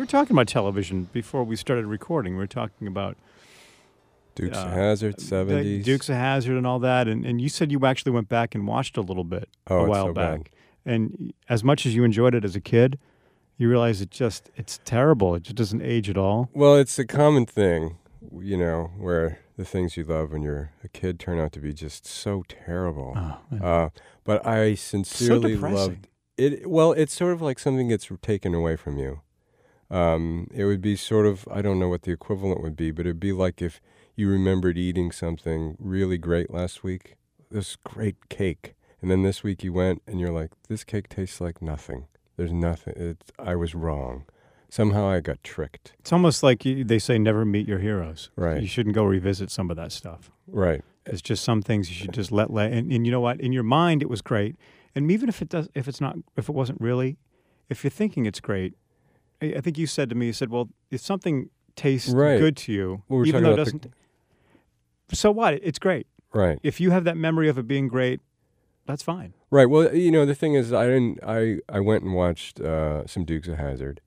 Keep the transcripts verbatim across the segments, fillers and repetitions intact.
talking about television before we started recording. We were talking about Dukes uh, of Hazzard, seventies. Dukes of Hazzard and all that. And, and you said you actually went back and watched a little bit oh, a it's while so back. Bad. And as much as you enjoyed it as a kid, you realize it just, it's terrible. It just doesn't age at all. Well, it's a common thing, you know, where the things you love when you're a kid turn out to be just so terrible. Oh, uh, but I sincerely so loved it. Well, it's sort of like something gets taken away from you. Um, it would be sort of, I don't know what the equivalent would be, but it'd be like if you remembered eating something really great last week, this great cake, and then this week you went and you're like, this cake tastes like nothing. There's nothing. It, I was wrong. Somehow I got tricked. It's almost like you, they say never meet your heroes. Right. You shouldn't go revisit some of that stuff. Right. It's just some things you should just let let. And, and you know what? In your mind, it was great. And even if it does, if it's not, if it wasn't really, if you're thinking it's great, I, I think you said to me, you said, well, if something tastes right. good to you, well, we're even though it about doesn't, the... so what? It's great. Right. If you have that memory of it being great, that's fine. Right. Well, you know, the thing is, I didn't. I, I went and watched uh, some Dukes of Hazzard,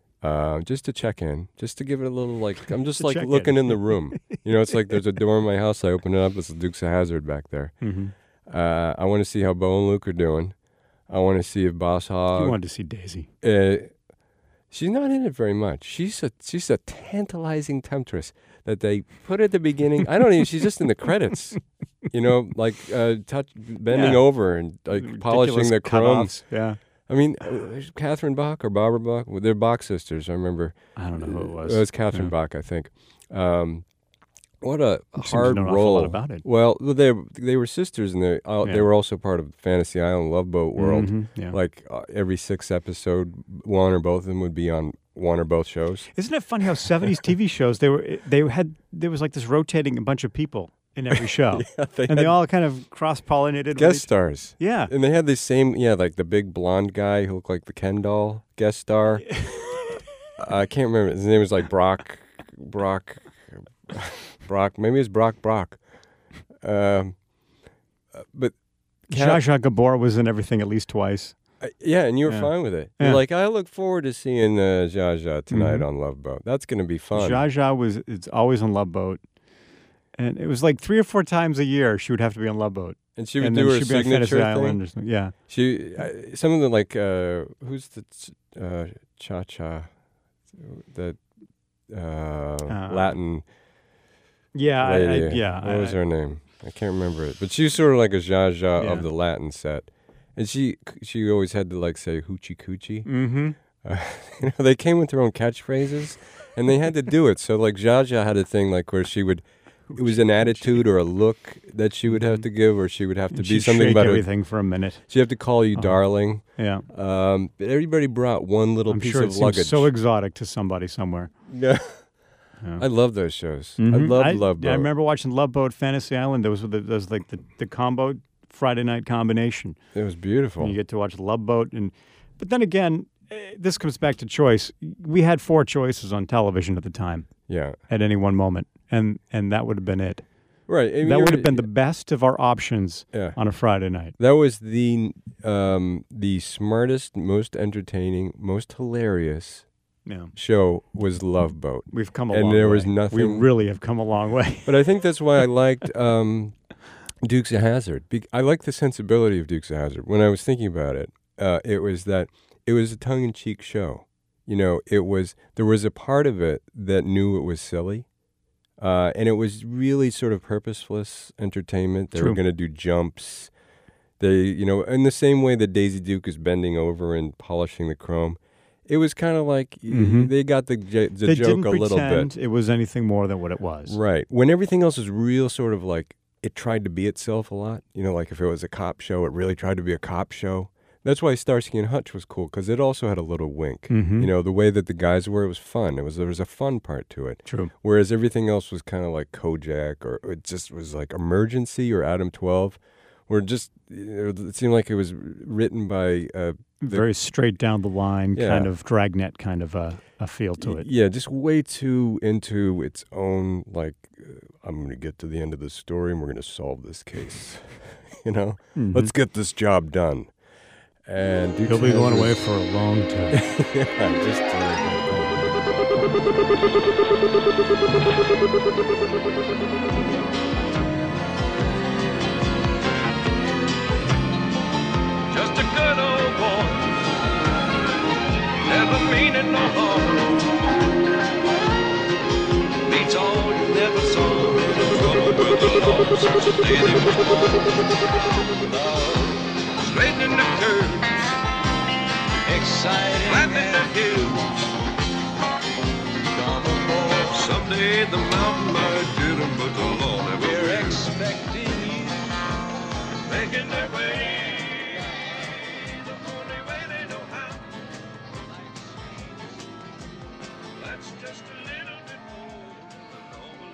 uh, just to check in, just to give it a little like. I'm just like looking in. in the room. You know, it's like there's a door in my house. I open it up. It's the Dukes of Hazzard back there. Mm-hmm. Uh, I want to see how Bo and Luke are doing. I want to see if Boss Hogg. You wanted to see Daisy. Uh, she's not in it very much. She's a she's a tantalizing temptress that they put at the beginning. I don't even. She's just in the credits. You know, like uh, touch, bending yeah. over and like Ridiculous polishing the chrome. cutoffs. Yeah. I mean, uh, Catherine Bach or Barbara Bach, well, they're Bach sisters. I remember. I don't know who it was. It was Catherine yeah. Bach, I think. Um, what a you hard know an role. Lot about it. Well, they they were sisters, and they uh, yeah. they were also part of Fantasy Island Love Boat world. Mm-hmm. Yeah. Like uh, every sixth episode, one or both of them would be on one or both shows. Isn't it funny how seventies T V shows they were they had there was like this rotating a bunch of people in every show, yeah, they and they all kind of cross pollinated. Guest stars. Yeah, and they had the same. Yeah, like the big blonde guy who looked like the Ken doll guest star. I can't remember his name. Was like Brock, Brock, Brock. Maybe it's Brock Brock. Um, but Zsa Zsa Gabor was in everything at least twice. Uh, yeah, and you were yeah. fine with it. Yeah. You're like, I look forward to seeing uh, Zsa Zsa tonight mm-hmm. on Love Boat. That's going to be fun. Zsa Zsa was it's always on Love Boat, and it was like three or four times a year she would have to be on Love Boat, and she would and do then her she'd be on signature Fantasy Island or thing. something. Yeah, she uh, some of the like uh, who's the uh, cha cha, the uh, uh, Latin. Yeah, lady. I, I, yeah. What I, was her name? I can't remember it, but she was sort of like a Zsa Zsa yeah. of the Latin set. And she she always had to like say hoochie coochie. Mm-hmm. Uh, you know, they came with their own catchphrases, and they had to do it. So like Zsa Zsa had a thing like where she would, it was an attitude or a look that she would have to give, or she would have to and be she'd something shake about everything her, for a minute. She'd have to call you oh. darling. Yeah. Um, but everybody brought one little I'm piece sure of it luggage. Seems so exotic to somebody somewhere. Yeah. Yeah. I love those shows. Mm-hmm. I love I, Love Boat. I remember watching Love Boat, Fantasy Island. There was the, there was like the, the combo Friday night combination. It was beautiful. And you get to watch Love Boat, and but then again, eh, this comes back to choice. We had four choices on television at the time. Yeah. At any one moment, and and that would have been it. Right. I mean, that would have been the best of our options yeah. on a Friday night. That was the um, the smartest, most entertaining, most hilarious. Yeah. Show was Love Boat. We've come a and long there way. was nothing. We really have come a long way. But I think that's why I liked um, Dukes of Hazzard. Be- I like the sensibility of Dukes of Hazzard. When I was thinking about it, uh, it was that it was a tongue-in-cheek show. You know, it was there was a part of it that knew it was silly, uh, and it was really sort of purposeless entertainment. They True. were going to do jumps. They, you know, in the same way that Daisy Duke is bending over and polishing the chrome. It was kind of like mm-hmm. they got the, the they joke didn't a little pretend bit. It was anything more than what it was. Right. When everything else was real sort of like, it tried to be itself a lot. You know, like if it was a cop show, it really tried to be a cop show. That's why Starsky and Hutch was cool, because it also had a little wink. Mm-hmm. You know, the way that the guys were, it was fun. It was There was a fun part to it. True. Whereas everything else was kind of like Kojak, or it just was like Emergency or Adam twelve, where just, you know, it seemed like it was written by... Uh, The, very straight down the line, yeah. kind of dragnet kind of a, a feel to it. Yeah, just way too into its own, like, uh, I'm going to get to the end of the story and we're going to solve this case. you know? Mm-hmm. Let's get this job done. And He'll be going away for a long time. yeah, just uh, Just a good old boy, never meaning no harm. Beats all you never saw. Trouble with the law since the day they was born. Straightening the curves, exciting, flattening the hills. Come aboard, someday the mountain might get 'em, but the law never will. We're expecting you, making their way. Just a little bit more than normal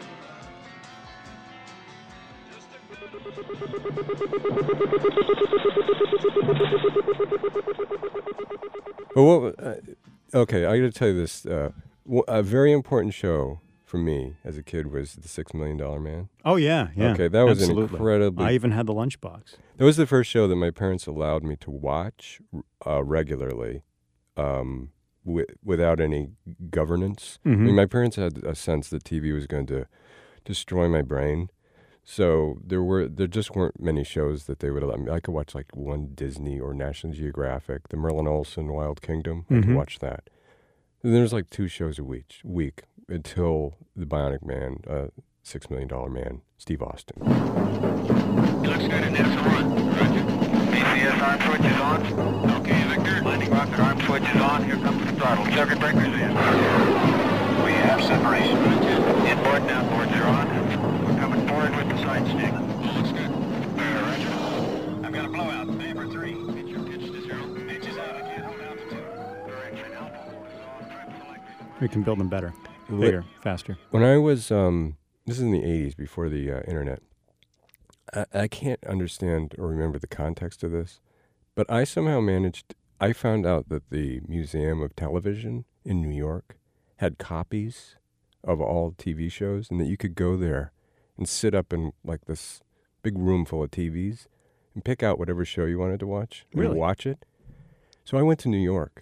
life. But what? Uh, okay, I got to tell you this. Uh, w- a very important show for me as a kid was The Six Million Dollar Man. Oh yeah, yeah. Okay, that was absolutely. an incredibly. I even had the lunchbox. That was the first show that my parents allowed me to watch uh, regularly. Um, With, without any governance. Mm-hmm. I mean, my parents had a sense that T V was going to destroy my brain. So there were there just weren't many shows that they would allow me. I could watch like one Disney or National Geographic, the Merlin Olsen Wild Kingdom. I Mm-hmm. could watch that. And there's like two shows a week, week until the Bionic Man, uh, Six Million Dollar Man, Steve Austin. He looks good in this one. Roger. B C S arm switch is on. Okay, Victor. Landing rocket arm switch is on. Here comes the throttle. Circuit breakers in. We have separation. Inboard and outboards are on. We're coming forward with the side stick. Looks good. Uh, Roger. I've got a blowout. Neighbor three. Pitch your pitch to zero. Pitch is out. I can't hold altitude. Direction alpha mode is off. Trip selected. We can build them better, bigger, faster. When I was, um, this is in the eighties, before the uh, internet, I, I can't understand or remember the context of this, but I somehow managed, I found out that the Museum of Television in New York had copies of all T V shows, and that you could go there and sit up in like this big room full of T Vs and pick out whatever show you wanted to watch and Really? watch it. So I went to New York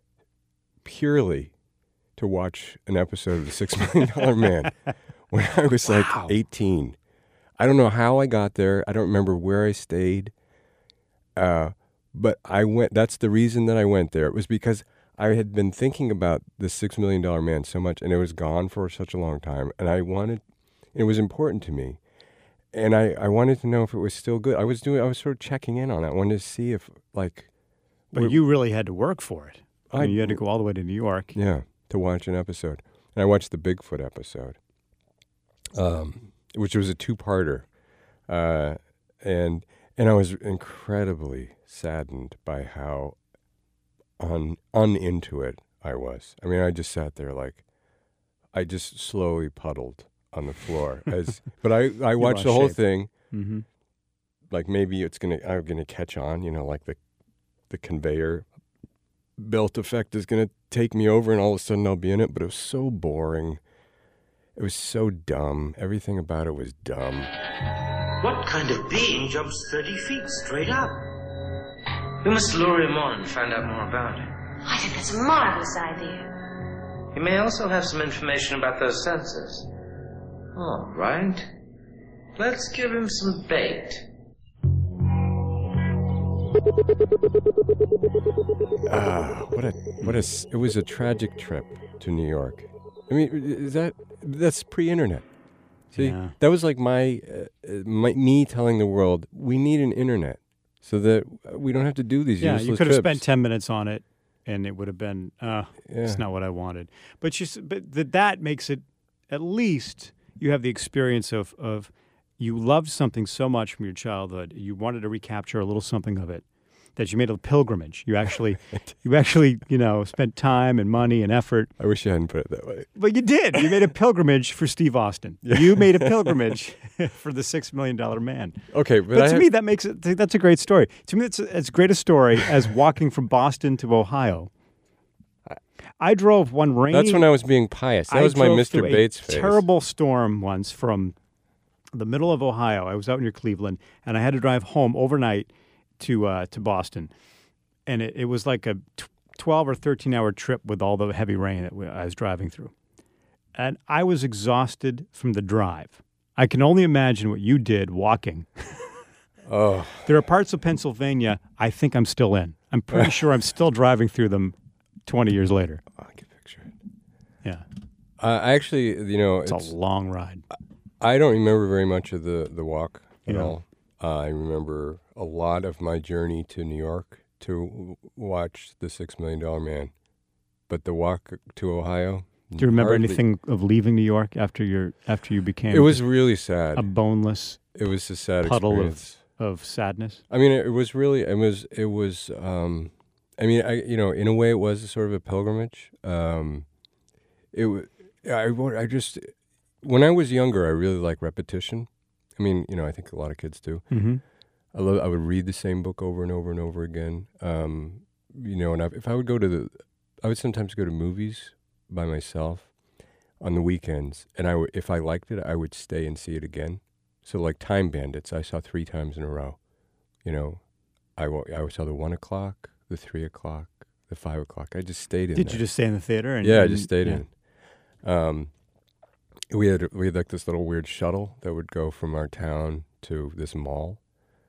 purely to watch an episode of The Six Million Dollar Man when I was Wow. like eighteen. I don't know how I got there. I don't remember where I stayed. Uh, but I went, that's the reason that I went there. It was because I had been thinking about the Six Million Dollar Man so much, and it was gone for such a long time. And I wanted, it was important to me. And I, I wanted to know if it was still good. I was doing, I was sort of checking in on it. I wanted to see if, like. But we're- you really had to work for it. I I- mean, you had to go all the way to New York. Yeah, to watch an episode. And I watched the Bigfoot episode, um, which was a two-parter. Uh, and and I was incredibly saddened by how un, uninto it I was. I mean, I just sat there like, I just slowly puddled on the floor. as But I, I watched lost the whole shape. thing. Mm-hmm. Like maybe it's gonna, I'm gonna catch on, you know, like the the conveyor belt effect is gonna take me over, and all of a sudden I'll be in it. But it was so boring. It was so dumb. Everything about it was dumb. What kind of being jumps thirty feet straight up? We must lure him on and find out more about it. I think that's a marvelous idea. He may also have some information about those sensors. All right. Let's give him some bait. Ah, what a what a s- it was a tragic trip to New York. I mean, is that that's pre-internet? See, Yeah. that was like my, uh, my me telling the world we need an internet so that we don't have to do these Yeah, useless you could have trips. spent ten minutes on it, and it would have been, uh, Yeah. it's not what I wanted. But you, s- but th- that makes it, at least you have the experience of, of you loved something so much from your childhood, you wanted to recapture a little something of it, that you made a pilgrimage. You actually, you actually, you know, spent time and money and effort. I wish you hadn't put it that way. But you did. You made a pilgrimage for Steve Austin. You made a pilgrimage for the Six Million Dollar Man. Okay, but, But I to have- me, that makes it. That's a great story. To me, it's as great a story as walking from Boston to Ohio. I drove one rainy. that's when I was being pious. That I was my drove Mister through a Bates phase. terrible storm once from the middle of Ohio. I was out near Cleveland, and I had to drive home overnight to uh, to Boston, and it, it was like a t- twelve or thirteen hour trip with all the heavy rain that we, I was driving through. and I was exhausted from the drive. I can only imagine what you did walking. Oh, There are parts of Pennsylvania I think I'm still in. I'm pretty sure I'm still driving through them twenty years later. I can picture it. Yeah, I I actually, you know, it's, it's, a long ride. I don't remember very much of the, the walk at Yeah. all. Uh, I remember a lot of my journey to New York to w- watch The Six Million Dollar Man. But the walk to Ohio... Do you remember hardly- anything of leaving New York after your after you became It was really sad. a boneless it was a sad puddle of- experience. of sadness? I mean, it was really, it was, it was, um, I mean, I, you know, in a way it was a sort of a pilgrimage. Um, it, wa- I, wa- I just, when I was younger, I really liked repetition. I mean, you know, I think a lot of kids do. Mm-hmm. I love, I would read the same book over and over and over again. Um, you know, and I, if I would go to the, I would sometimes go to movies by myself on the weekends. And I would, if I liked it, I would stay and see it again. So like Time Bandits, I saw three times in a row. You know, I, wa- I saw the one o'clock, the three o'clock, the five o'clock. I just stayed in Did there. you just stay in the theater? And, Yeah, I and- just stayed yeah. in. Um, we had we had like this little weird shuttle that would go from our town to this mall,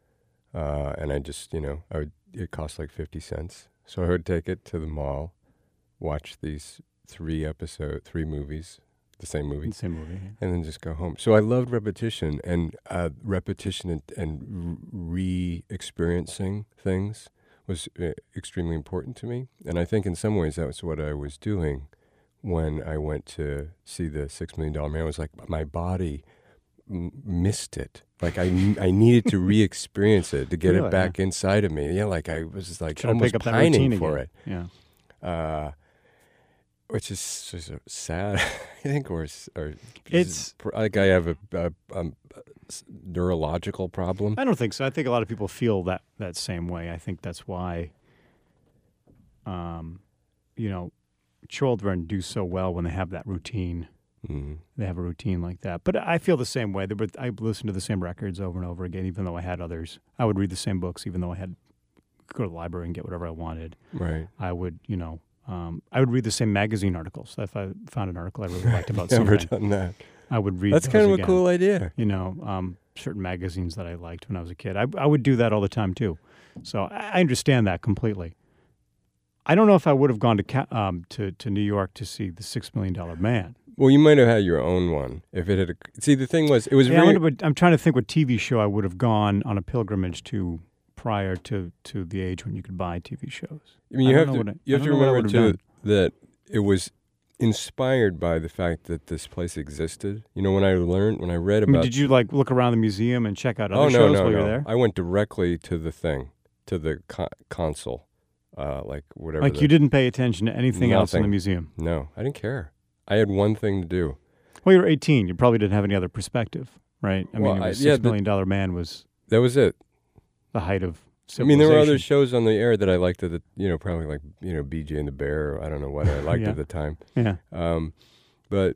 uh, and I just you know I would it cost like fifty cents, so I would take it to the mall, watch these three episode three movies, the same movie, Same movie. yeah. and then just go home. So I loved repetition and uh, repetition and, and re-experiencing things was uh, extremely important to me. And I think in some ways that was what I was doing when I went to see the Six Million Dollar Man. It was like my body m- missed it. Like I, I needed to re-experience it to get Really, it back inside of me. Yeah, like I was just like Trying to almost pick up that routine pining for again. it. Yeah. Uh, which is sort of sad, I think, or, s- or It's- pr- like I have a, a, um, s- neurological problem. I don't think so. I think a lot of people feel that that same way. I think that's why, um, you know, children do so well when they have that routine. Mm. They have a routine like that. But I feel the same way. There were- I listened to the same records over and over again, even though I had others. I would read the same books, even though I had go to the library and get whatever I wanted. Right. I would, you know, um, I would read the same magazine articles. If I found an article I really liked about Never something, done that. I would read. That's those kind of again. a cool idea. You know, um, certain magazines that I liked when I was a kid. I, I would do that all the time too. So I, I understand that completely. I don't know if I would have gone to Ca- um, to to New York to see the Six Million Dollar Man. Well, you might have had your own one if it had. See, the thing was, it was Yeah, I very. wonder what, I'm trying to think what T V show I would have gone on a pilgrimage to prior to, to the age when you could buy T V shows. I mean, you I have don't to. know what I- you I have to don't know what I remember would too have that it was inspired by the fact that this place existed. You know, when I learned, when I read I about. mean, did you like look around the museum and check out other oh no, shows no, while no! you're there? I went directly to the thing, to the co- console, uh, like whatever. Like the- you didn't pay attention to anything else in the Nothing. museum. No, I didn't care. I had one thing to do. Well, you were eighteen. You probably didn't have any other perspective, right? I Well, mean, it I- was yeah, Six the- Million Dollar Man was That was it. the height of I civilization. mean, there were other shows on the air that I liked at the, you know, probably like, you know, B J and the Bear. Or I don't know what I liked Yeah. at the time. Yeah. Um, but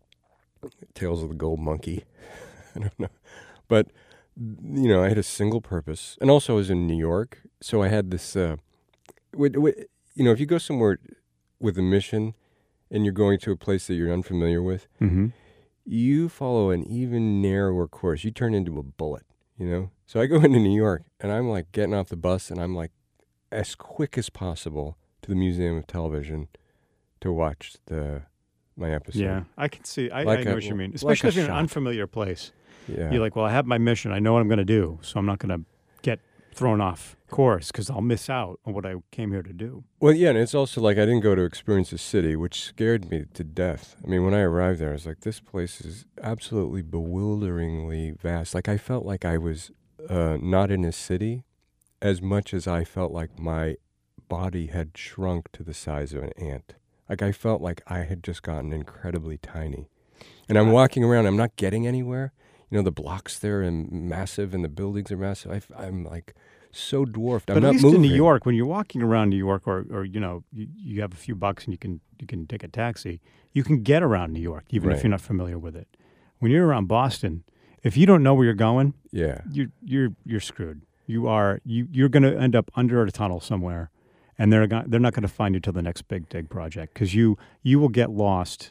Tales of the Gold Monkey. I don't know. But, you know, I had a single purpose. And also I was in New York. So I had this, uh, wi- wi- you know, if you go somewhere with a mission and you're going to a place that you're unfamiliar with, Mm-hmm. you follow an even narrower course. You turn into a bullet, you know? So I go into New York and I'm like getting off the bus and I'm like as quick as possible to the Museum of Television to watch the my episode. Yeah, I can see. I, Like I know a- what you mean. like Especially a if you're in an shot. unfamiliar place. Yeah. You're like, well, I have my mission. I know what I'm going to do, so I'm not going to get thrown off course because I'll miss out on what I came here to do. Well, yeah, and it's also like I didn't go to experience the city, which scared me to death. I mean, when I arrived there, I was like, this place is absolutely bewilderingly vast. Like I felt like I was uh, not in a city as much as I felt like my body had shrunk to the size of an ant. Like I felt like I had just gotten incredibly tiny. And I'm walking around, I'm not getting anywhere. You know, the blocks there are massive and the buildings are massive. I f- I'm like so dwarfed. I'm But at not least moving. in New York, when you're walking around New York, or, or you know, you, you have a few bucks and you can you can take a taxi, you can get around New York, even Right. if you're not familiar with it. When you're around Boston, if you don't know where you're going, Yeah. you're you're you're screwed. You are you you're going to end up under a tunnel somewhere, and they're go- they're not going to find you till the next big dig project because you you will get lost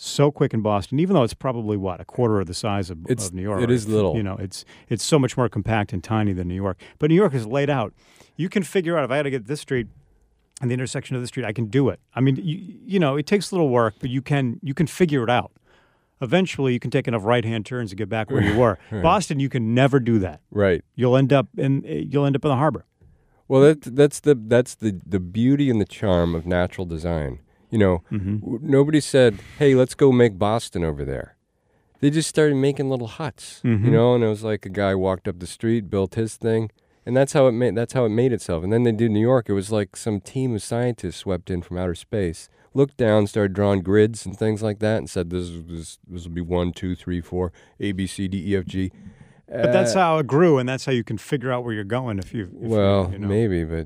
so quick in Boston, even though it's probably, what, a quarter of the size of, It's- of New York. it is little. You know, it's it's so much more compact and tiny than New York. But New York is laid out. You can figure out, if I had to get this street and the intersection of this street, I can do it. I mean, you, you know, it takes a little work, but you can you can figure it out. Eventually, you can take enough right-hand turns to get back where you were. Right. Boston, you can never do that. Right. You'll end up in you'll end up in the harbor. Well, that that's the that's the the beauty and the charm of natural design. You know, Mm-hmm. w- nobody said, "Hey, let's go make Boston over there." They just started making little huts. Mhm. You know, and it was like a guy walked up the street, built his thing, and that's how it made that's how it made itself. And then they did New York. It was like some team of scientists swept in from outer space, looked down, started drawing grids and things like that, and said, "This is- this this will be one, two, three, four, A, B, C, D, E, F, G." But that's Uh, how it grew, and that's how you can figure out where you're going if you. If you- well, you know. maybe, but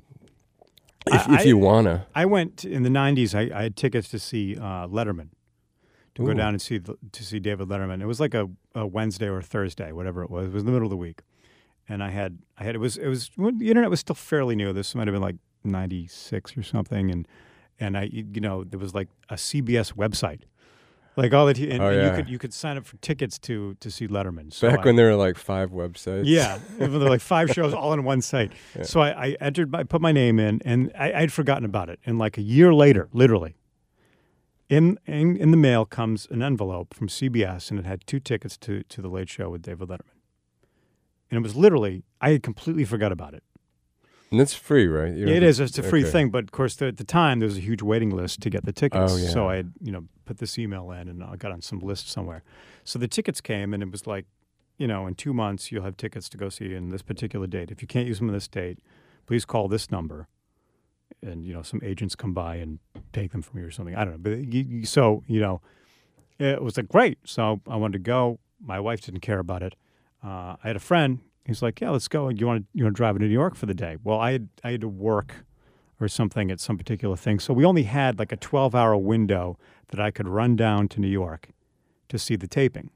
if, I- if you I- wanna, I went in the nineties. I, I had tickets to see uh, Letterman, to go Ooh. down and see the- to see David Letterman. It was like a, a Wednesday or a Thursday, whatever it was. It was in the middle of the week, and I had I had it was it was when the internet was still fairly new. This might have been like ninety-six or something, and and I you know there was like a C B S website, like all that, and, Oh, and yeah. you could you could sign up for tickets to to see Letterman. So back I- when there were like five websites. yeah, even though like five shows all in one site. So I, I entered, my, put my name in, and I, I'd forgotten about it. And like a year later, literally, in, in in the mail comes an envelope from C B S, and it had two tickets to to the Late Show with David Letterman. And it was literally, I had completely forgot about it. And it's free, right? You don't It have is, to- it's a free okay. thing, but of course, the, at the time there was a huge waiting list to get the tickets. Oh, yeah. So I had, you know, put this email in, and I got on some list somewhere. So the tickets came, and it was like, you know, in two months you'll have tickets to go see in this particular date. If you can't use them in this date, please call this number, and you know, some agents come by and take them from you or something. I don't know, but you, you, so you know, it was like great. So I wanted to go. My wife didn't care about it. Uh, I had a friend. He's like, "Yeah, let's go. You want to you want to drive to New York for the day?" Well, I had I had to work or something at some particular thing, so we only had like a twelve hour window that I could run down to New York to see the taping.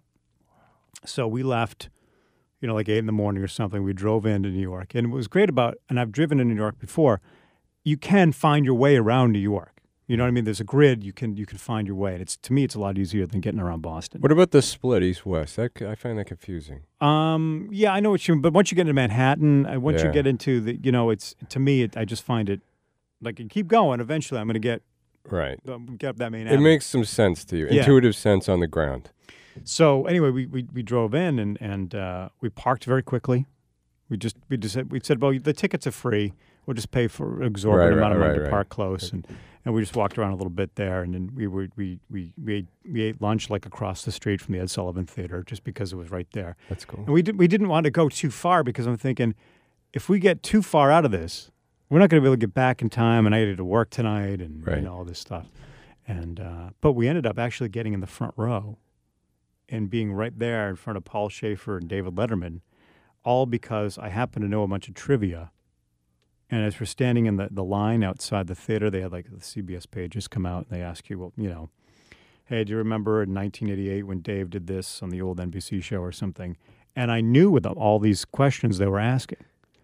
So we left, you know, like eight in the morning or something. We drove into New York, and it was great about. And I've driven to New York before. You can find your way around New York. You know what I mean? There's a grid. You can you can find your way, and it's to me it's a lot easier than getting around Boston. What about the split east-west? That, c- I find that confusing. Um, yeah, I know what you mean, but once you get into Manhattan, uh, once you Yeah. get into the, you know, it's to me, it, I just find it like you keep going. Eventually, I'm going to get Right. um, get up that main. It avenue. makes some sense to you. Yeah. Intuitive sense on the ground. So anyway, we we, we drove in and and uh, we parked very quickly. We just we just said, we said, well, the tickets are free. We'll just pay for an exorbitant Right, amount of right, money right, to right. park close, and, and we just walked around a little bit there, and then we were we we we ate, we ate lunch like across the street from the Ed Sullivan Theater, just because it was right there. That's cool. And we did, we didn't want to go too far because I'm thinking, if we get too far out of this, we're not going to be able to get back in time. And I had to work tonight, and Right. you know all this stuff. And uh, but we ended up actually getting in the front row, and being right there in front of Paul Schaefer and David Letterman, all because I happen to know a bunch of trivia. And as we're standing in the, the line outside the theater, they had like the C B S pages come out, and they ask you, well, you know, hey, do you remember in nineteen eighty-eight when Dave did this on the old N B C show or something? And I knew with them all these questions they were asking.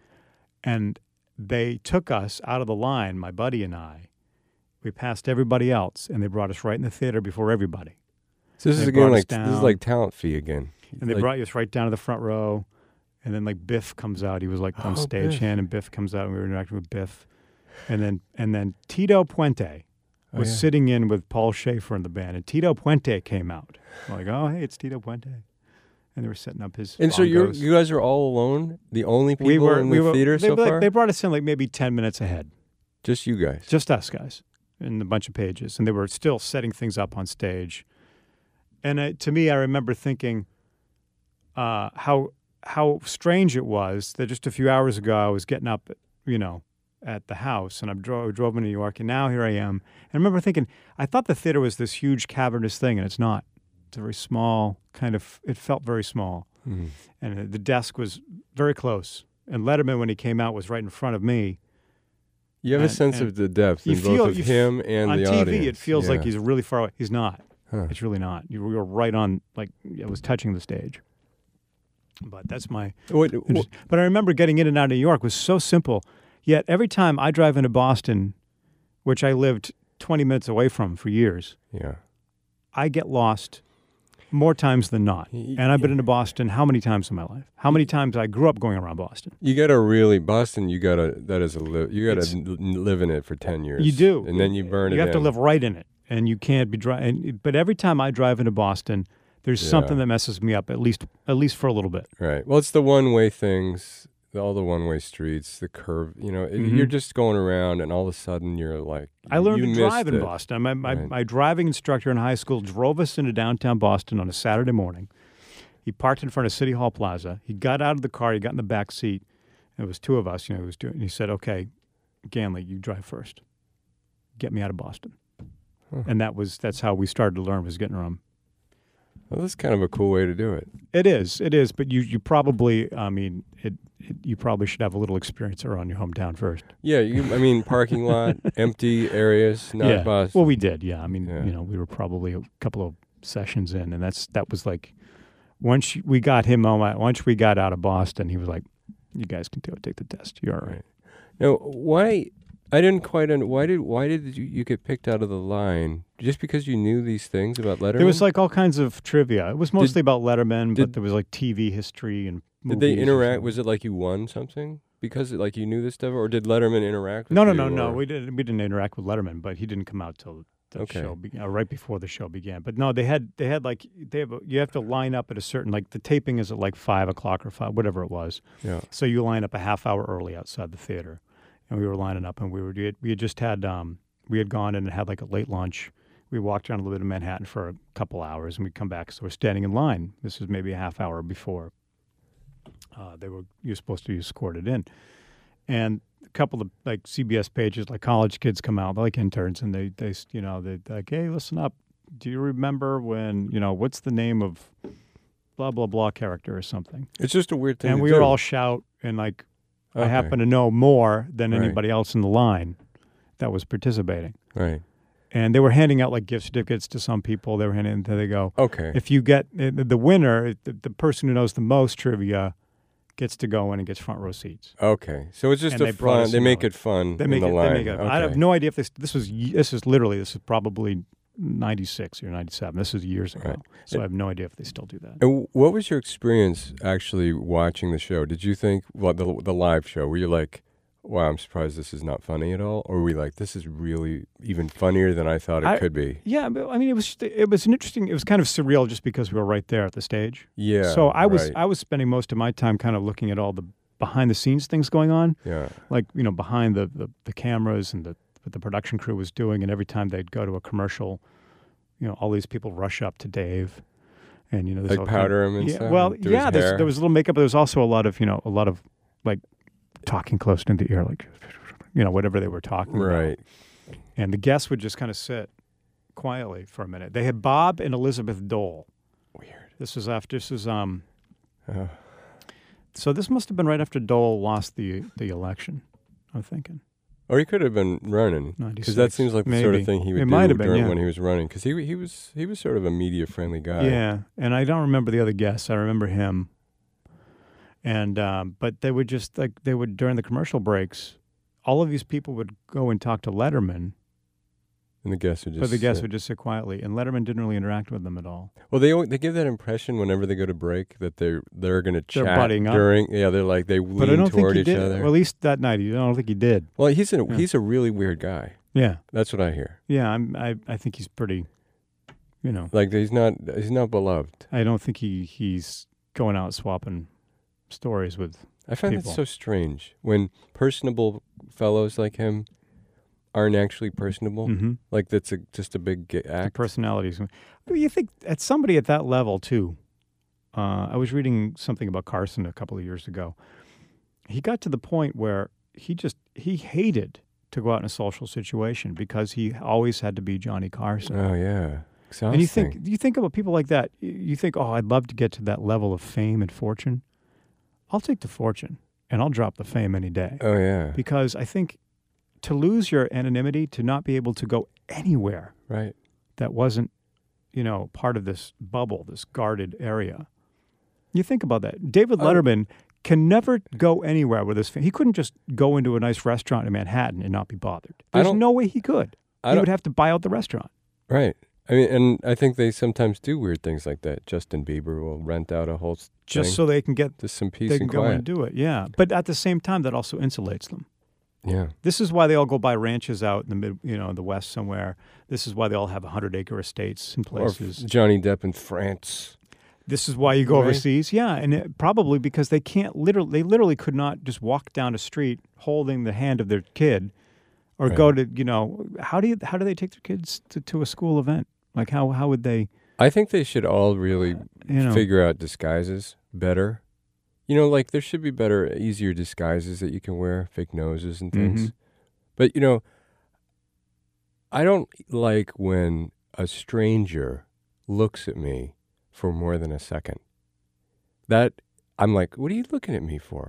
And they took us out of the line, my buddy and I. We passed everybody else, and they brought us right in the theater before everybody. So this They is brought again us like this is down. like talent fee again. And they Like- brought us right down to the front row. And then like Biff comes out. He was like on Oh, stage Biff. hand, and Biff comes out, and we were interacting with Biff. And then and then Tito Puente Oh, was yeah. sitting in with Paul Schaefer in the band, and Tito Puente came out. I'm like, oh, hey, it's Tito Puente. And they were setting up his And so you bongos. you guys are all alone, the only people we were in we the were, theater they, so like, far. they brought us in like maybe ten minutes ahead, Just you guys. just us guys, and a bunch of pages, and they were still setting things up on stage. And uh, to me, I remember thinking uh, how how strange it was that just a few hours ago I was getting up, you know, at the house, and I drove drove in New York, and now here I am. And I remember thinking, I thought the theater was this huge cavernous thing, and it's not. It's a very small kind of. It felt very small. Mhm. And the desk was very close. And Letterman, when he came out, was right in front of me. You have a and- sense and of the depth You in feel both of you f- him and on the T V. audience. It feels like Yeah. he's really far away. He's not. Huh. It's really not. You were right on. Like it was touching the stage. But that's my. What, interest- But I remember getting in and out of New York was so simple. Yet every time I drive into Boston, which I lived twenty minutes away from for years, yeah. I get lost more times than not. And I've been into Boston how many times in my life? How many times I grew up going around Boston? You gotta really Boston. You gotta that is a li- you gotta It's- n- live in it for ten years. You do. and then you burn it. You have to in. live right in it, and you can't be driving. But every time I drive into Boston, there's Yeah. something that messes me up, at least at least for a little bit. Right. Well, it's the one-way things, all the one-way streets, the curve. You know, it- Mhm. you're just going around, and all of a sudden you're like, I learned you to drive missed in it. Boston. My, my, Right. my driving instructor in high school drove us into downtown Boston on a Saturday morning. He parked in front of City Hall Plaza. He got out of the car. He got in the back seat. It was two of us. You know, he was doing. And he said, "Okay, Ganley, you drive first. Get me out of Boston." Huh. And that was that's how we started to learn was getting around. Well, that's kind of a cool way to do it. It is. It is. But you you probably I mean it, it. You probably should have a little experience around your hometown first. Yeah. You. I mean, parking lot, empty areas, not yeah. Boston. Well, we did. Yeah. I mean, Yeah. you know, we were probably a couple of sessions in, and that's that was like once we got him on. my- Once we got out of Boston, he was like, "You guys can do it. Take the test. You're all right." Right. Now, why? I didn't quite. Un- why did? Why did you, you get picked out of the line? Just because you knew these things about Letterman? There was like all kinds of trivia. It was mostly about Letterman, did- but there was like T V history and. Did they movies or interact? something. Was it like you won something because like you knew this stuff, or did Letterman interact with No, no, you? no, no. or- We didn't. We didn't interact with Letterman, but he didn't come out till the Okay. show be, uh, right before the show began. But no, they had they had like they have a, you have to line up at a certain like the taping is at like five o'clock or five whatever it was. Yeah. So you line up a half hour early outside the theater, and we were lining up, and we were we had, we had just had um we had gone and had like a late lunch. We walked around a little bit of Manhattan for a couple hours, and we'd come back. So we're standing in line. This was maybe a half hour before uh, they were you're supposed to be escorted in, and a couple of like C B S pages, like college kids come out, like interns, and they they you know they like, hey, listen up. Do you remember when you know what's the name of blah blah blah character or something? It's just a weird thing. And to we do. would all shout, and like I Okay. happen to know more than Right. anybody else in the line that was participating. Right. And they were handing out like gift certificates to some people. They were handing, until they go, Okay. if you get the, the winner, the, the person who knows the most trivia gets to go in and gets front row seats. Okay. So it's just And a they brought fun. us They in make on it fun. They in make the it. line. They make it. I have Okay. no idea if this. This was. y- This is literally. This is probably ninety-six or ninety-seven. This is years ago. Right. So I have no idea if they still do that. And what was your experience actually watching the show? Did you think well, the the live show? Were you like, "Wow, I'm surprised this is not funny at all," or were we like, "This is really even funnier than I thought it I- could be"? Yeah, but I mean, it was. It was an interesting. It was kind of surreal just because we were right there at the stage. Yeah. So I was. right. I was spending most of my time kind of looking at all the behind the scenes things going on, yeah. like you know, behind the the, the cameras and the what the production crew was doing, and every time they'd go to a commercial, you know, all these people rush up to Dave, and you know, there's Like all kind of- powder him and yeah, stuff, Well, do his yeah, there's, hair? there was a little makeup. But there was also a lot of you know, a lot of like talking close to the ear, like you know, whatever they were talking about. Right. And the guests would just kind of sit quietly for a minute. They had Bob and Elizabeth Dole. Weird. This was after. This was um. Oh. So this must have been right after Dole lost the the election. I'm thinking. Or he could have been running, because that ninety-six, seems like the sort of maybe. thing he would It do might have been, during yeah. when he was running. Because he he was he was sort of a media friendly guy. Yeah, and I don't remember the other guests. I remember him. And um, but they would just like they would during the commercial breaks, all of these people would go and talk to Letterman, And the guests would just. but the guests sit. would just sit quietly, and Letterman didn't really interact with them at all. Well, they al- they give that impression whenever they go to break that they're they're going to They're chat butting up. during. Yeah, they're like they But I lean don't think toward he each did. other. Well, at least that night, I don't think he did. Well, he's a Yeah. he's a really weird guy. Yeah, That's what I hear. yeah. I'm. I. I think he's pretty. You know, Like he's not he's not beloved. I don't think he he's going out swapping stories with. I find People. that so strange when personable fellows like him aren't actually personable. Mm-hmm. Like that's a just a big ga- The act. personalities. But you think at somebody at that level too. Uh, I was reading something about Carson a couple of years ago. He got to the point where he just he hated to go out in a social situation because he always had to be Johnny Carson. Oh yeah, exhausting. and you think you think about people like that. y- You think, oh, I'd love to get to that level of fame and fortune. I'll take the fortune and I'll drop the fame any day Oh yeah, because I think to lose your anonymity, to not be able to go anywhere right. that wasn't, you know, part of this bubble, this guarded area. You think about that. David Oh. Letterman can never go anywhere with his family. He couldn't just go into a nice restaurant in Manhattan and not be bothered. I There's don't- no way he could. I He don't- would have to buy out the restaurant. Right. I mean, and I think they sometimes do weird things like that. Justin Bieber will rent out a whole s- Just thing, so they can get just some peace they can and go quiet. and do it. Yeah, but at the same time, that also insulates them. Yeah. This is why they all go buy ranches out in the mid, you know, in the West somewhere. This is why they all have hundred acre estates in Or f- places. Johnny Depp in France. This is why you go Right. overseas. Yeah, and it, probably because they can't literally, they literally could not just walk down a street holding the hand of their kid, or Right. go to, you know, how do you how do they take their kids to, to a school event? Like how how would they? I think they should all really You know. figure out disguises better. You know, like there should be better, easier disguises that you can wear, fake noses and things. Mhm. But, you know, I don't like when a stranger looks at me for more than a second. That, I'm like, what are you looking at me for?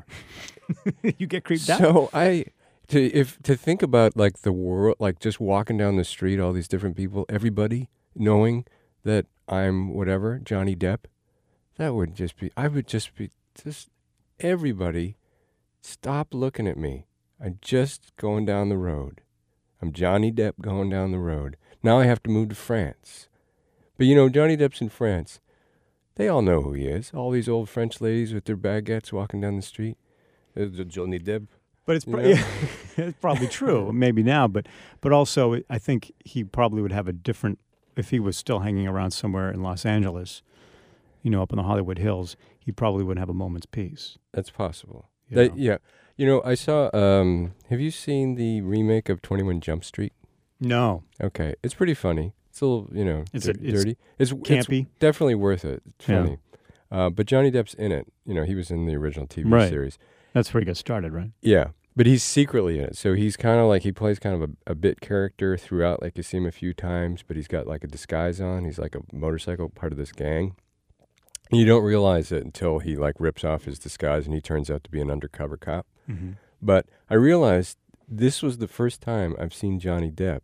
You get creeped out. So I, to if to think about like the world, like just walking down the street, all these different people, everybody knowing that I'm whatever, Johnny Depp, that would just be, I would just be, just everybody stop looking at me. I'm just going down the road. I'm Johnny Depp going down the road. Now I have to move to France. But you know, Johnny Depp's in France. They all know who he is. All these old French ladies with their baguettes walking down the street. There's a Johnny Depp. But it's, You pro- know? yeah, it's probably true, maybe now, but but also I think he probably would have a different, if he was still hanging around somewhere in Los Angeles, you know, up in the Hollywood Hills, he probably wouldn't have a moment's peace. That's possible. You That- know? yeah. You know, I saw, um, have you seen the remake of twenty-one Jump Street? No, Okay. It's pretty funny. It's a little, you know, Is dir- it- it's dirty. It's campy? It's definitely worth it. It's Yeah. funny. Uh, but Johnny Depp's in it. You know, he was in the original T V Right. series. that's where he got started, right? Yeah. But he's secretly in it. So he's kind of like, he plays kind of a, a bit character throughout. Like you see him a few times, but he's got like a disguise on. He's like a motorcycle part of this gang. And you don't realize it until he like rips off his disguise and he turns out to be an undercover cop. Mm-hmm. But I realized this was the first time I've seen Johnny Depp,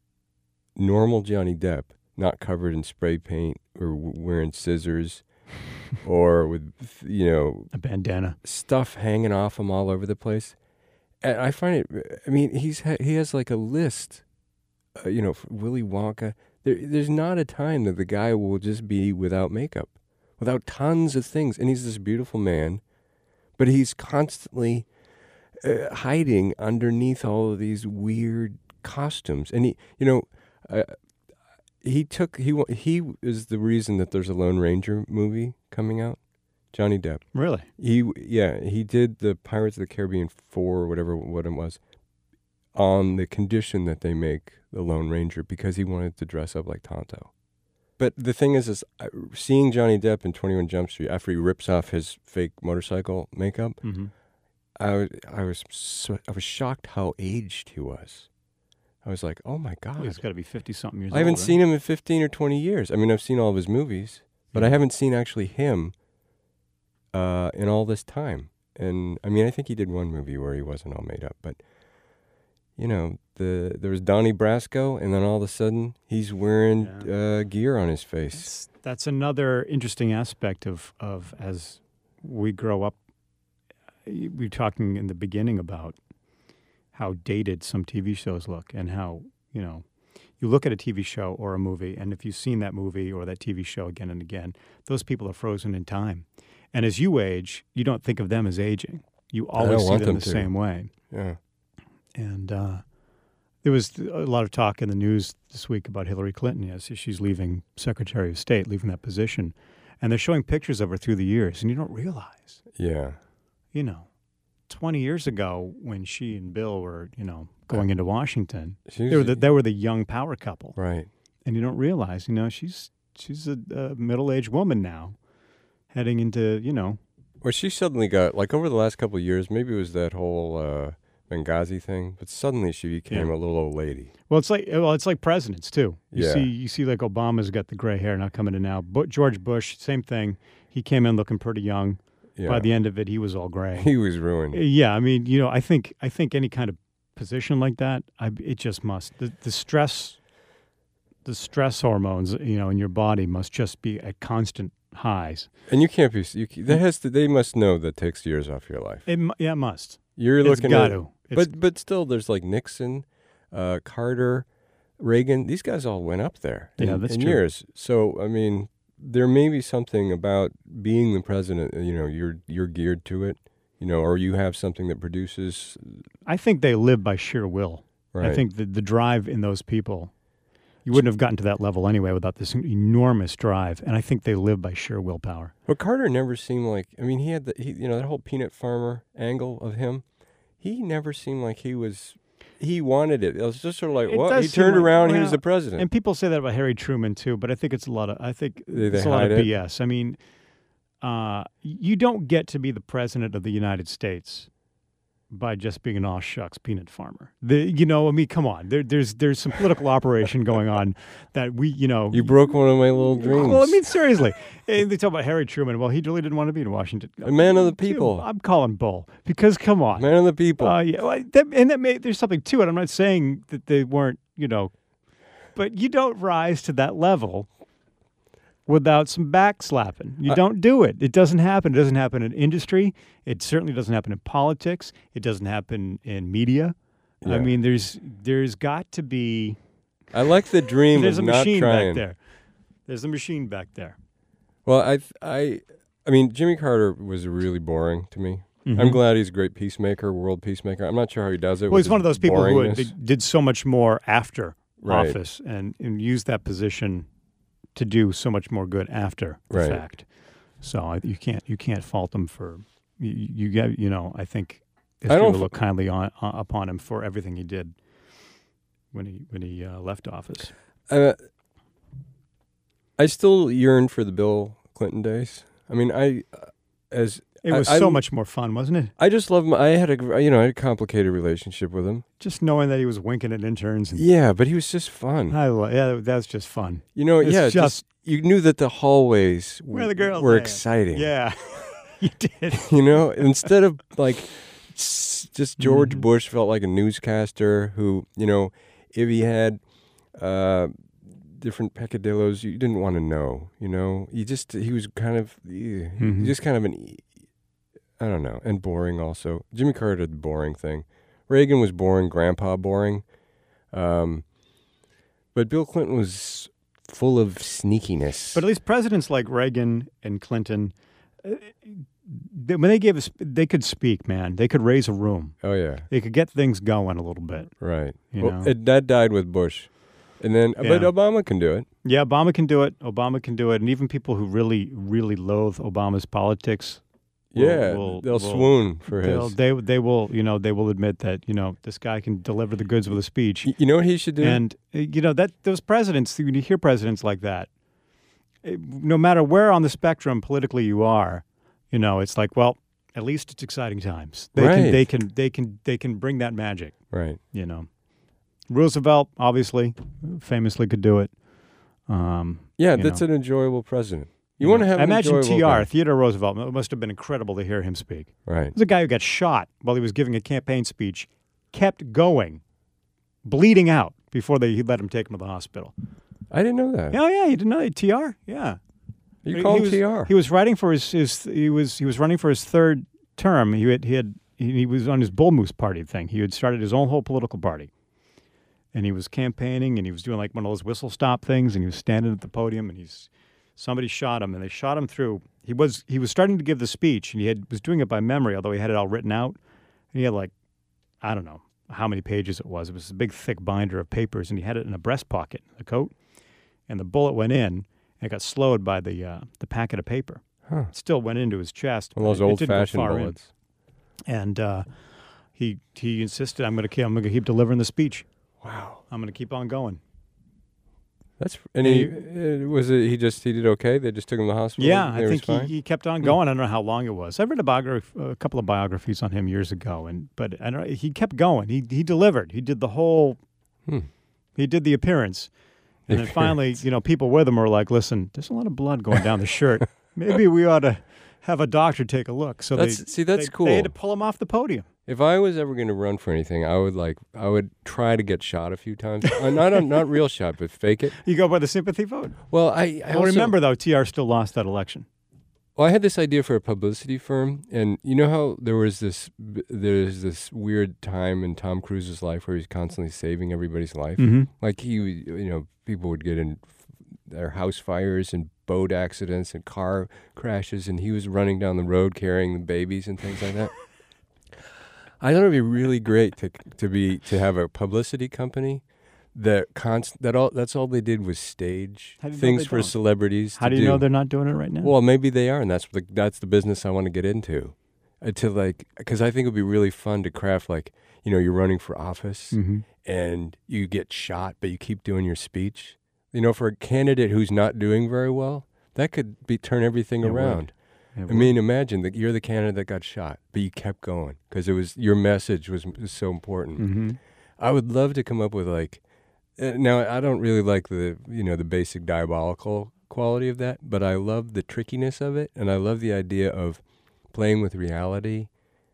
normal Johnny Depp, not covered in spray paint or w- wearing scissors or with, you know, A bandana. stuff hanging off him all over the place. And I find it, I mean, he's ha- he has like a list, uh, you know, for Willy Wonka. There, there's not a time that the guy will just be without makeup, without tons of things. And he's this beautiful man, but he's constantly uh, hiding underneath all of these weird costumes. And he, you know, uh, he took, he wa- he is the reason that there's a Lone Ranger movie coming out, Johnny Depp. Really? He, yeah, he did the Pirates of the Caribbean four or whatever what it was on the condition that they make the Lone Ranger because he wanted to dress up like Tonto. But the thing is, is I- seeing Johnny Depp in twenty-one Jump Street after he rips off his fake motorcycle makeup, Mm-hmm. I was, I was, so, I was shocked how aged he was. I was like, oh my God. He's got to be fifty something years I haven't old. right? seen him in fifteen or twenty years. I mean, I've seen all of his movies, but I haven't seen actually him uh, in all this time. And I mean, I think he did one movie where he wasn't all made up, but you know, the there was Donnie Brasco, and then all of a sudden he's wearing uh, gear on his face. That's, that's another interesting aspect of, of as we grow up. We were talking in the beginning about how dated some T V shows look and how, you know, you look at a T V show or a movie, and if you've seen that movie or that T V show again and again, those people are frozen in time. And as you age, you don't think of them as aging. You I don't always see want them, them the to. same way. Yeah, And uh, there was a lot of talk in the news this week about Hillary Clinton. Yes, she's leaving Secretary of State, leaving that position. And they're showing pictures of her through the years, and you don't realize, yeah. you know, twenty years ago when she and Bill were, you know, going into Washington, She they were was- the, they were the young power couple. right. And you don't realize, you know, she's she's a, a middle-aged woman now, heading into, you know, Well, she suddenly got like over the last couple of years. Maybe it was that whole uh, Benghazi thing, but suddenly she became Yeah. a little old lady. well, it's like well, it's like presidents too. You Yeah. see, you see, like Obama's got the gray hair, not coming in now. But George Bush, same thing. He came in looking pretty young. Yeah, By the end of it, he was all gray. he was ruined. Yeah, I mean, you know, I think I think any kind of position like that, I, it just must the, the stress, the stress hormones, you know, in your body must just be at constant highs. And you can't be. You, c- that has to. They must know that takes years off your life. It mu- yeah, it must. You're It's looking got at. to. It's- But but still, there's like Nixon, uh, Carter, Reagan, these guys all went up there in, Yeah, that's in true. years. So, I mean, there may be something about being the president, you know, you're you're geared to it, you know, or you have something that produces. I think they live by sheer will. Right. I think the, the drive in those people, you wouldn't have gotten to that level anyway without this enormous drive. And I think they live by sheer willpower. But Carter never seemed like, I mean, he had the, he, you know, that whole peanut farmer angle of him. He never seemed like he was, he wanted it. It was just sort of like, It what? does He seem turned like- around, he well, was the president. And people say that about Harry Truman too, but I think it's a lot of, I think They- they it's a lot of hide it. B S. I mean, uh, you don't get to be the president of the United States by just being an aw shucks peanut farmer. The, you know, I mean, come on. There, there's there's some political operation going on that we, you know. You broke one of my little dreams. Well, I mean, seriously. Eh, They talk about Harry Truman. Well, he really didn't want to be in Washington. A man of the people. I'm calling bull because, come on. Man of the people. Uh, yeah, well, that, and that may, there's something to it. I'm not saying that they weren't, you know, but you don't rise to that level without some backslapping. You I- don't do it. It doesn't happen. It doesn't happen in industry. It certainly doesn't happen in politics. It doesn't happen in media. Yeah. I mean, there's there's got to be I like the dream there's a of not machine trying. back there. There's a machine back there. Well, I, I, I mean, Jimmy Carter was really boring to me. I'm Mhm. glad he's a great peacemaker, world peacemaker. I'm not sure how he does it. Well, with he's one of his those people who boringness. did, did so much more after Right. office and, and used that position to do so much more good after the Right. fact. So I, you can't you can't fault him for you. You get you know I think history don't will f- look kindly on, uh, upon him for everything he did when he when he uh, left office. Uh, I still yearn for the Bill Clinton days. I mean, I uh, as It was I, so I, much more fun, wasn't it? I just love him. I had a you know I had a complicated relationship with him. Just knowing that he was winking at interns. And Yeah, but he was just fun. I lo- yeah, that's just fun. You know, It's yeah, just- just you knew that the hallways Where are the girls were at? exciting. Yeah, you did. You know, instead of like s- just George Mhm. Bush felt like a newscaster who, you know, if he had uh, different peccadillos, you didn't want to know. You know, he just he was kind of eh, Mhm. he just kind of an e- I don't know, and boring also. Jimmy Carter did the boring thing. Reagan was boring, Grandpa boring, um, but Bill Clinton was full of sneakiness. But at least presidents like Reagan and Clinton, uh, they, when they gave us, they could speak. Man, they could raise a room. oh yeah, They could get things going a little bit. right. You well, know? it, that died with Bush, and then but Yeah. Obama can do it. Yeah, Obama can do it. Obama can do it, and even people who really, really loathe Obama's politics. will- Yeah, will- they'll will- swoon for they'll- his. They they will you know they will admit that you know this guy can deliver the goods with a speech. Y- you know what he should do? And uh, you know that those presidents, when you hear presidents like that, eh, no matter where on the spectrum politically you are, you know it's like, well, at least it's exciting times. They Right. can they can they can they can bring that magic. right. You know, Roosevelt obviously, famously could do it. Um, Yeah, you that's know. an enjoyable president. You, you want to know. have I an imagine enjoyable T R guy. Theodore Roosevelt. It must have been incredible to hear him speak. Right. There's a guy who got shot while he was giving a campaign speech, kept going, bleeding out before they he let him take him to the hospital. I didn't know that. Oh yeah, you didn't know that? T R? Yeah. You He- called he was, T R. He was writing for his, his he was he was running for his third term. He had he had he, he was on his Bull Moose Party thing. He had started his own whole political party. And he was campaigning and he was doing like one of those whistle stop things and he was standing at the podium and he's somebody shot him and they shot him through. He was he was starting to give the speech and he had was doing it by memory, although he had it all written out. And he had like I don't know how many pages it was. It was a big thick binder of papers and he had it in a breast pocket, the coat. And the bullet went in and it got slowed by the uh, the packet of paper. Huh. It still went into his chest. One of but those it didn't go old-fashioned far in. bullets. And uh, he he insisted, I'm going to keep I'm going to keep delivering the speech. Wow. I'm going to keep on going. That's and And he uh, was it. He just he did okay. They just took him to the hospital. Yeah, and I he think was fine? he, he kept on going. I don't know how long it was. I read a biography, a couple of biographies on him years ago, and but I don't. He kept going. He he delivered. He did the whole. Hmm. He did the appearance, and then finally, you know, people with him were like, "Listen, there's a lot of blood going down the shirt. Maybe we ought to have a doctor take a look." So That's- they see, that's they, cool. They had to pull him off the podium. If I was ever going to run for anything, I would like I would try to get shot a few times. uh, not a, not real shot, but fake it. You go by the sympathy vote. Well, I I Well, also, remember though, T R still lost that election. Well, I had this idea for a publicity firm, and you know how there was this, there's this weird time in Tom Cruise's life where he's constantly saving everybody's life. Mm-hmm. Like he, would- you know, people would get in f- their house fires and boat accidents and car crashes, and he was running down the road carrying the babies and things like that. I thought it'd be really great to to be to have a publicity company that const that all that's all they did was stage How do you know things they for don't? celebrities. How to do you know they're not doing it right now? Well, maybe they are, and that's the that's the business I want to get into. Uh, to like, because I think it'd be really fun to craft, like, you know, you're running for office mm-hmm. and you get shot, but you keep doing your speech. You know, for a candidate who's not doing very well, that could be turn everything It would. around. It I would. mean, imagine that you're the candidate that got shot, but you kept going because it was your message was, was so important. Mm-hmm. I would love to come up with like. Uh, now, I don't really like the you know the basic diabolical quality of that, but I love the trickiness of it, and I love the idea of playing with reality,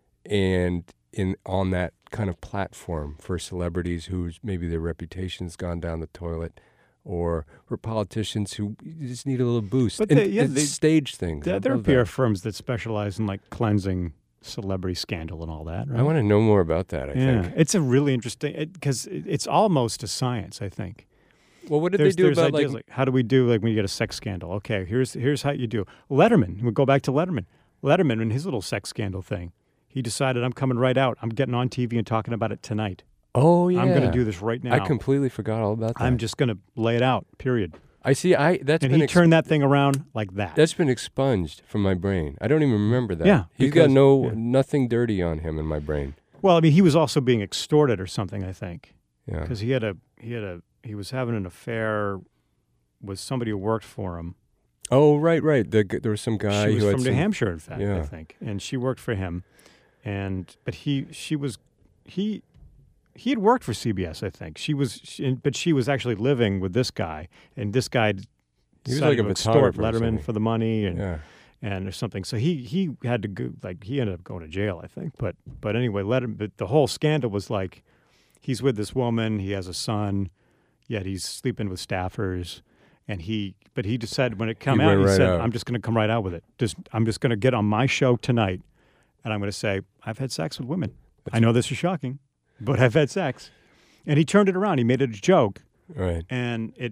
and in on that kind of platform for celebrities whose maybe their reputation's gone down the toilet, or for politicians who just need a little boost. But and, they- yeah, and they- stage things. There, I there are love P R that. firms that specialize in like cleansing celebrity scandal and all that. Right? I want to know more about that. I yeah, think. it's a really interesting because it, it's almost a science. I think. Well, what did there's, they do there's about ideas like? like how do we do like when you get a sex scandal? Okay, here's here's how you do. Letterman. We'll go back to Letterman. Letterman and his little sex scandal thing. He decided, I'm coming right out. I'm getting on T V and talking about it tonight. Oh yeah, I'm going to do this right now. I completely forgot all about that. I'm just going to lay it out. Period. I see. I that's and been he ex- turned that thing around like that. that's been expunged from my brain. I don't even remember that. Yeah, he's got because- no yeah. nothing dirty on him in my brain. well, I mean, he was also being extorted or something. I think Yeah. because he had a he had a he was having an affair with somebody who worked for him. Oh right, right. The, g- there was some guy she was who had from New some, Hampshire, in fact, I yeah. think, and she worked for him. And but he she was he he had worked for C B S, I think. She was, she, but she was actually living with this guy, and this guy He was decided like a to extort photographer or Letterman something. for the money and Yeah. and or something. So he he had to go, like he ended up going to jail, I think. But but anyway, Letterman. But the whole scandal was like he's with this woman, he has a son, yet he's sleeping with staffers. And he, but he just said when it came He out, went he right said, out. "I'm just going to come right out with it. Just, I'm just going to get on my show tonight, and I'm going to say I've had sex with women. I know this is shocking, but I've had sex." And he turned it around. He made it a joke, Right. and it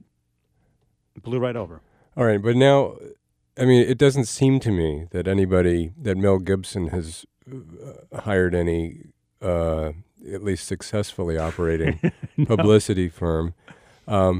blew right over. All right, but now, I mean, it doesn't seem to me that anybody, that Mel Gibson has uh, hired any, uh, at least successfully operating publicity firm. Um,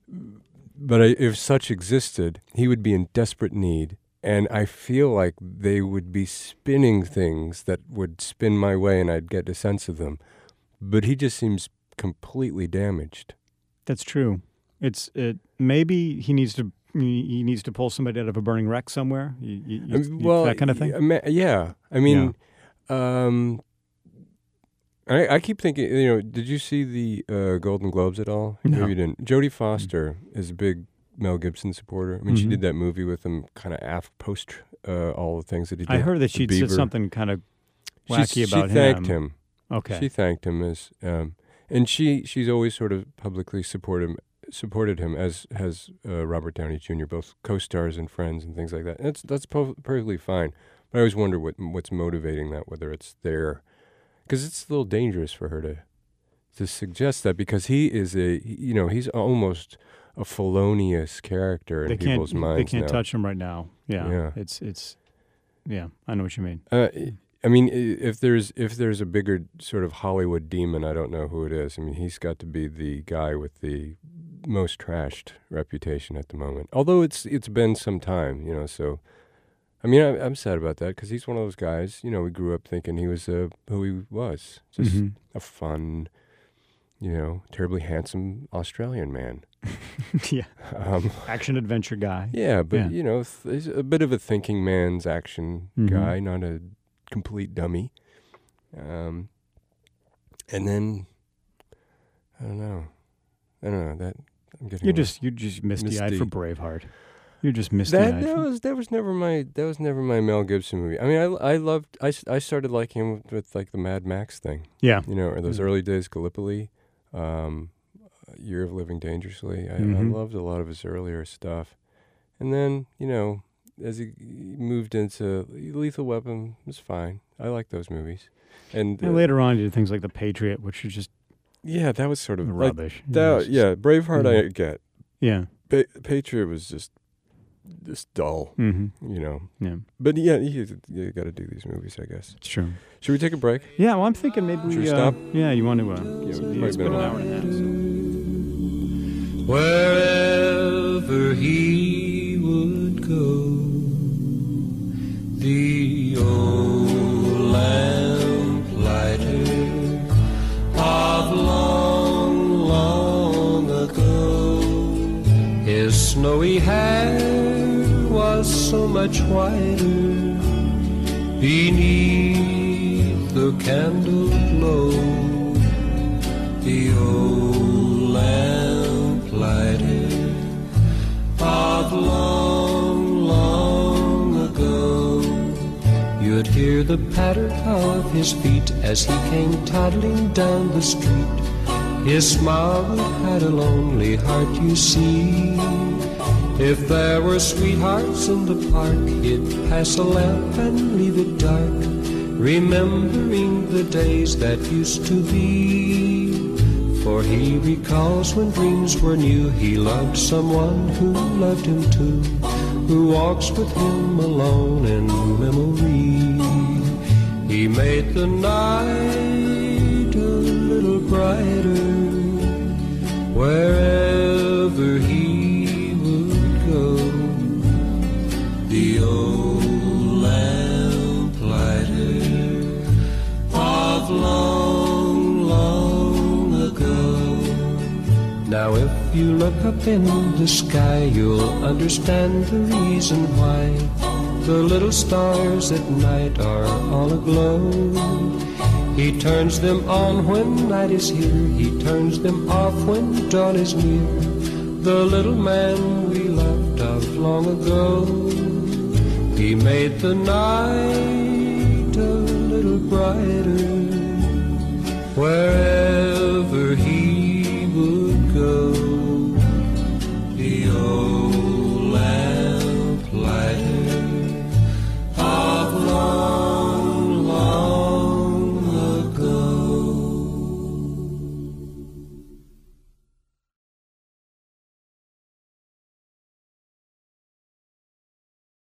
but I, if such existed, he would be in desperate need. And I feel like they would be spinning things that would spin my way and I'd get a sense of them. But he just seems completely damaged. That's true. It's it. Maybe he needs to. He he needs to pull somebody out of a burning wreck somewhere. You, you, you, Um, well, that kind of thing. y- ma- Yeah, I mean, um, I, I keep thinking. You know, did you see the uh, Golden Globes at all? No. Maybe you didn't. Jodie Foster is a big Mel Gibson supporter. I mean, she Mhm. did that movie with him, kind of after post uh, all the things that he did. I heard that The she said Beaver. something kind of She- wacky about she thanked him. him. Okay. She thanked him as, um, and she she's always sort of publicly supported him, supported him as has uh, Robert Downey Junior, both co-stars and friends and things like that. And that's that's po- perfectly fine. But I always wonder what what's motivating that, whether it's there, because it's a little dangerous for her to to suggest that, because he is a he- you know he's almost a felonious character in they can't. people's minds They can't now. touch him right now. Yeah. Yeah. It's it's. Yeah, I know what you mean. Uh, I mean, i- if there's if there's a bigger sort of Hollywood demon, I don't know who it is. I mean, he's got to be the guy with the most trashed reputation at the moment. Although it's it's been some time, you know. So, I mean, I, I'm sad about that, because he's one of those guys. You know, we grew up thinking he was uh, who he was, just Mhm. a fun, you know, terribly handsome Australian man. yeah. Um, Action adventure guy. yeah, but Yeah. you know, th- he's a bit of a thinking man's action Mhm. guy, not a complete dummy. Um, and then I don't know, I don't know that I'm getting You're a little- just you're just misty-eyed Misty. for Braveheart. You're just that. misty-eyed. That for- was that was never my that was never my Mel Gibson movie. I mean, I I loved I, s- I started liking him with, with like the Mad Max thing, yeah. you know, or those Mhm. early days Gallipoli, um, Year of Living Dangerously. I, I Mhm. loved a lot of his earlier stuff, and then you know. as he moved into Lethal Weapon, was fine. I like those movies. And, And uh, later on, he did things like The Patriot, which is just yeah, that was sort of like, rubbish. You know, that. it's just- Yeah, Braveheart Mhm. I get. Yeah. Pa- Patriot was just just dull, Mm-hmm. you know. Yeah. But yeah, you, you got to do these movies, I guess. It's true. Should we take a break? Yeah, well, I'm thinking maybe we Should we uh, stop? Yeah, you want to? Uh, Yeah, it's we've it's probably been been an a hour and a half. So. Wherever he would go, the old lamplighter of long, long ago, his snowy hair was so much whiter beneath the candle glow. The old lamplighter of long, long ago. You'd hear the patter of his feet as he came toddling down the street. His smile had a lonely heart, you see. If there were sweethearts in the park, he'd pass a lamp and leave it dark, remembering the days that used to be. For he recalls when dreams were new, he loved someone who loved him too, who walks with him alone in memory. He made the night a little brighter wherever he would go. The old lamplighter of long, long ago. Now if you look up in the sky, you'll understand the reason why the little stars at night are all aglow. He turns them on when night is here, he turns them off when dawn is near. The little man we loved of long ago, he made the night a little brighter wherever